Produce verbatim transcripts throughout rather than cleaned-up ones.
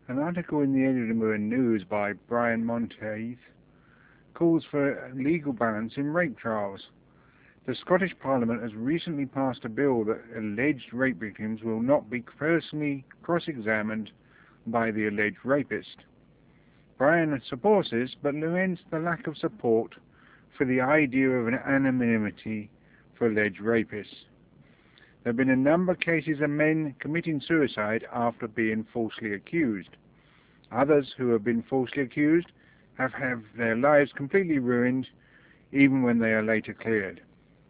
An article in the Edinburgh News by Brian Monteith calls for legal balance in rape trials. The Scottish Parliament has recently passed a bill that alleged rape victims will not be personally cross-examined by the alleged rapist. Brian supports this, but laments the lack of support for the idea of an anonymity for alleged rapists. There have been a number of cases of men committing suicide after being falsely accused. Others who have been falsely accused have had their lives completely ruined, even when they are later cleared.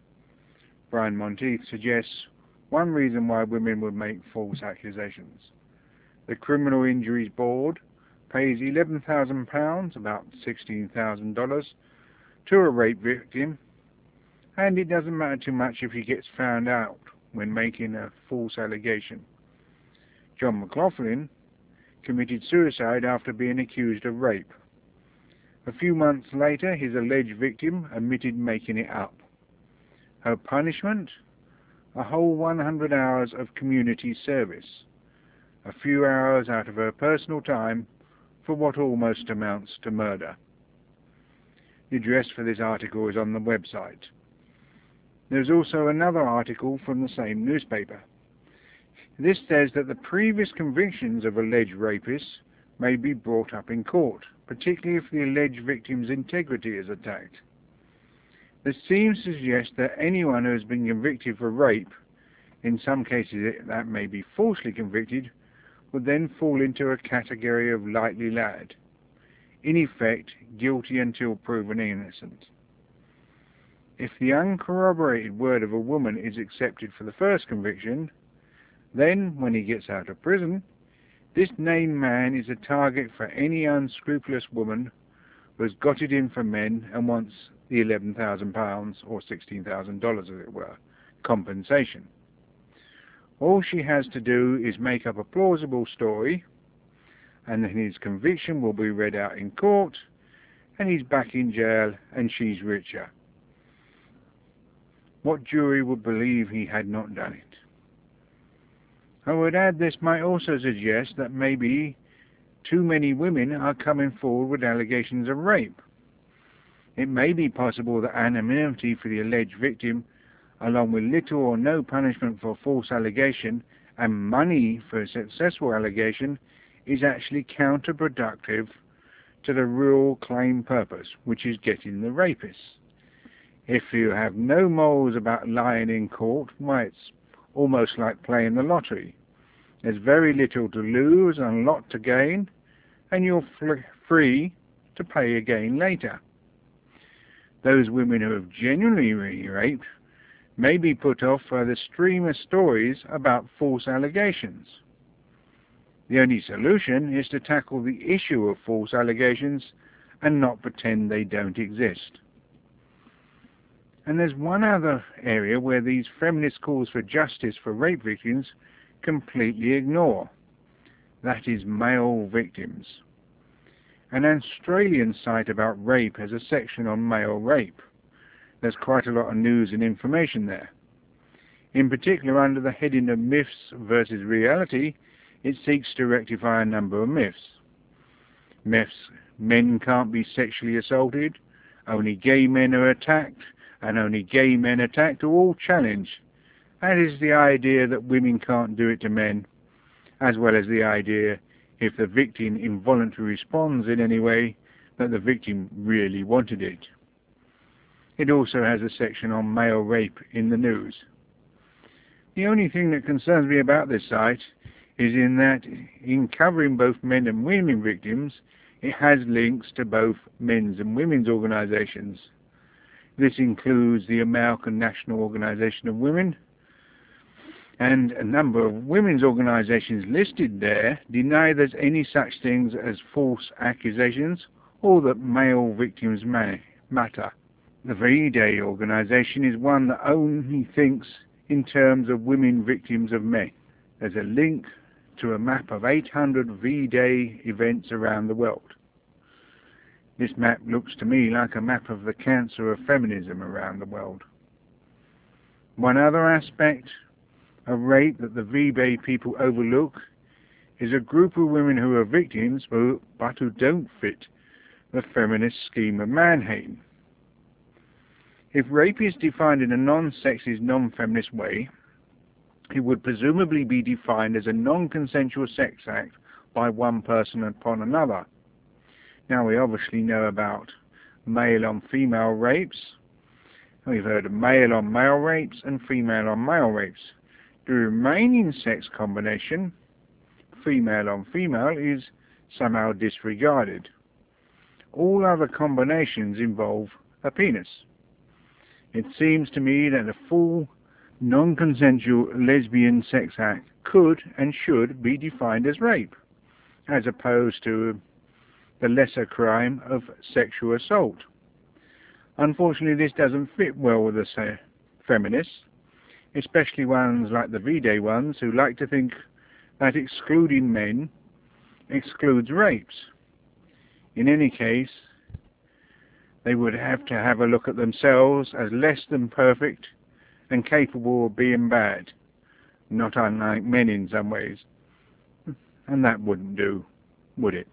Brian Monteith suggests one reason why women would make false accusations. The Criminal Injuries Board pays eleven thousand pounds, about sixteen thousand dollars, to a rape victim, and it doesn't matter too much if he gets found out when making a false allegation. John McLaughlin committed suicide after being accused of rape. A few months later, his alleged victim admitted making it up. Her punishment? A whole one hundred hours of community service. A few hours out of her personal time for what almost amounts to murder. The address for this article is on the website. There's also another article from the same newspaper. This says that the previous convictions of alleged rapists may be brought up in court, particularly if the alleged victim's integrity is attacked. This seems to suggest that anyone who has been convicted for rape, in some cases that may be falsely convicted, would then fall into a category of likely lad, in effect guilty until proven innocent. If the uncorroborated word of a woman is accepted for the first conviction, then, when he gets out of prison, this named man is a target for any unscrupulous woman who has got it in for men and wants the eleven thousand pounds, or sixteen thousand dollars as it were, compensation. All she has to do is make up a plausible story, and then his conviction will be read out in court, and he's back in jail, and she's richer. What jury would believe he had not done it? I would add this might also suggest that maybe too many women are coming forward with allegations of rape. It may be possible that anonymity for the alleged victim, along with little or no punishment for false allegation and money for a successful allegation, is actually counterproductive to the real claim purpose, which is getting the rapists. If you have no morals about lying in court, why, it's almost like playing the lottery. There's very little to lose and a lot to gain, and you're free to pay again later. Those women who have genuinely been raped may be put off by the stream of stories about false allegations. The only solution is to tackle the issue of false allegations and not pretend they don't exist. And there's one other area where these feminist calls for justice for rape victims completely ignore. That is male victims. An Australian site about rape has a section on male rape. There's quite a lot of news and information there. In particular, under the heading of Myths versus Reality, it seeks to rectify a number of myths. Myths: men can't be sexually assaulted, only gay men are attacked, and only gay men attacked are all challenged. That is the idea that women can't do it to men, as well as the idea, if the victim involuntarily responds in any way, that the victim really wanted it. It also has a section on male rape in the news. The only thing that concerns me about this site is in that, in covering both men and women victims, it has links to both men's and women's organisations. This includes the American National Organization of Women, and a number of women's organisations listed there deny there's any such things as false accusations or that male victims matter. The V-Day organisation is one that only thinks in terms of women victims of men. There's a link to a map of eight hundred V-Day events around the world. This map looks to me like a map of the cancer of feminism around the world. One other aspect of rape that the V-Day people overlook is a group of women who are victims but who don't fit the feminist scheme of man-hating. If rape is defined in a non-sexist, non-feminist way, it would presumably be defined as a non-consensual sex act by one person upon another. Now, we obviously know about male-on-female rapes. We've heard of male-on-male rapes and female-on-male rapes. The remaining sex combination, female-on-female, is somehow disregarded. All other combinations involve a penis. It seems to me that a full non-consensual lesbian sex act could and should be defined as rape, as opposed to the lesser crime of sexual assault. Unfortunately, this doesn't fit well with the feminists, especially ones like the V-Day ones who like to think that excluding men excludes rapes. In any case, they would have to have a look at themselves as less than perfect and capable of being bad, not unlike men in some ways. And that wouldn't do, would it?